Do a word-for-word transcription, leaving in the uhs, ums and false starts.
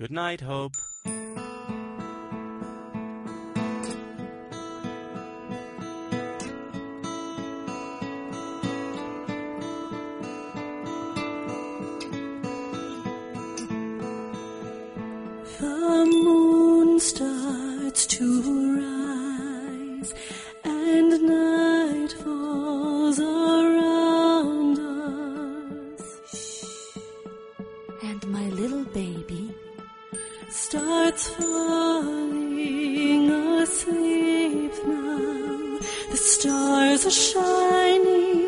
Good night, Hope. The moon starts to rise, and night falls around us. And my little baby starts falling asleep now. The stars are shining